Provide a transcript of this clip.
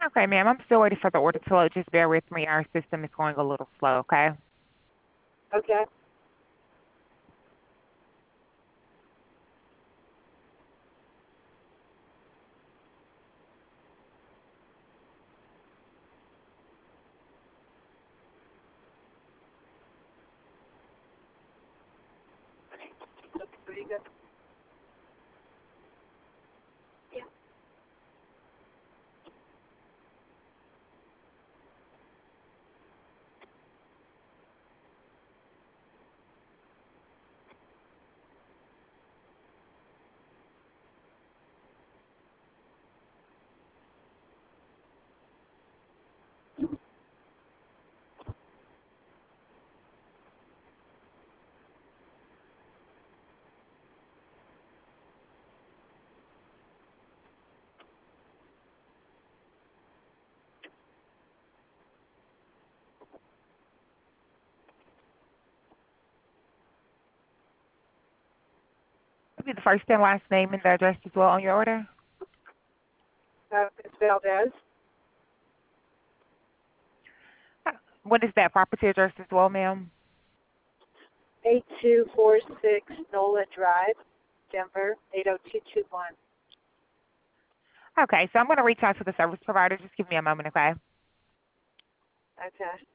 Okay, ma'am, I'm still waiting for the order to load. Just bear with me. Our system is going a little slow, okay? Okay. Pretty good. Yeah. Will be the first and last name and the address as well on your order. It's Valdez. What is that property address as well, ma'am? 8246 Nola Drive, Denver, 80221. Okay, so I'm going to reach out to the service provider. Just give me a moment, okay? Okay.